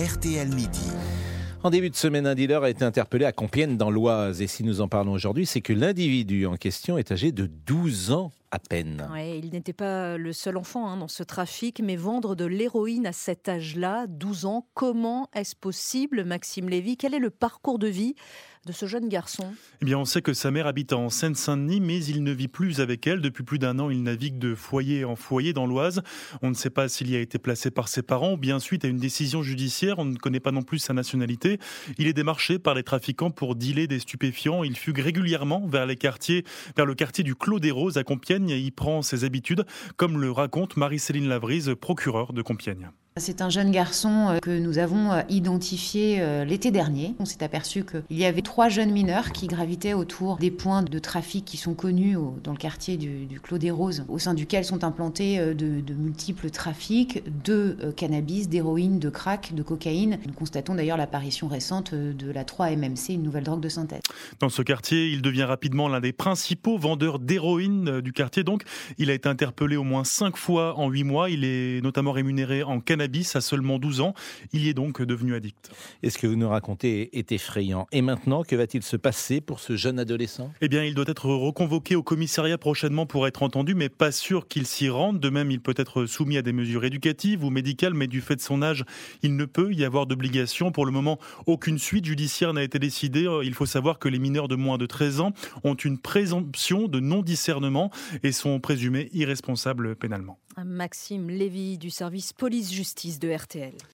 RTL Midi. En début de semaine, un dealer a été interpellé à Compiègne dans l'Oise. Et si nous en parlons aujourd'hui, c'est que l'individu en question est âgé de 12 ans à peine. Ouais, il n'était pas le seul enfant dans ce trafic, mais vendre de l'héroïne à cet âge-là, 12 ans, comment est-ce possible, Maxime Lévy? Quel est le parcours de vie de ce jeune garçon? Eh bien, on sait que sa mère habite en Seine-Saint-Denis, mais il ne vit plus avec elle. Depuis plus d'un an, il navigue de foyer en foyer dans l'Oise. On ne sait pas s'il y a été placé par ses parents ou bien suite à une décision judiciaire. On ne connaît pas non plus sa nationalité. Il est démarché par les trafiquants pour dealer des stupéfiants. Il fugue régulièrement vers le quartier du Clos des Roses à Compiègne. Et il prend ses habitudes, comme le raconte Marie-Céline Lavrise, procureure de Compiègne. C'est un jeune garçon que nous avons identifié l'été dernier. On s'est aperçu qu'il y avait 3 jeunes mineurs qui gravitaient autour des points de trafic qui sont connus dans le quartier du Clos des Roses, au sein duquel sont implantés de multiples trafics de cannabis, d'héroïne, de crack, de cocaïne. Nous constatons d'ailleurs l'apparition récente de la 3-MMC, une nouvelle drogue de synthèse. Dans ce quartier, il devient rapidement l'un des principaux vendeurs d'héroïne du quartier. Donc, il a été interpellé au moins 5 fois en 8 mois. Il est notamment rémunéré en cannabis à seulement 12 ans. Il y est donc devenu addict. Et ce que vous nous racontez est effrayant. Et maintenant, que va-t-il se passer pour ce jeune adolescent ? Eh bien, il doit être reconvoqué au commissariat prochainement pour être entendu, mais pas sûr qu'il s'y rende. De même, il peut être soumis à des mesures éducatives ou médicales, mais du fait de son âge, il ne peut y avoir d'obligation. Pour le moment, aucune suite judiciaire n'a été décidée. Il faut savoir que les mineurs de moins de 13 ans ont une présomption de non-discernement et sont présumés irresponsables pénalement. Maxime Lévy du service police-justice de RTL.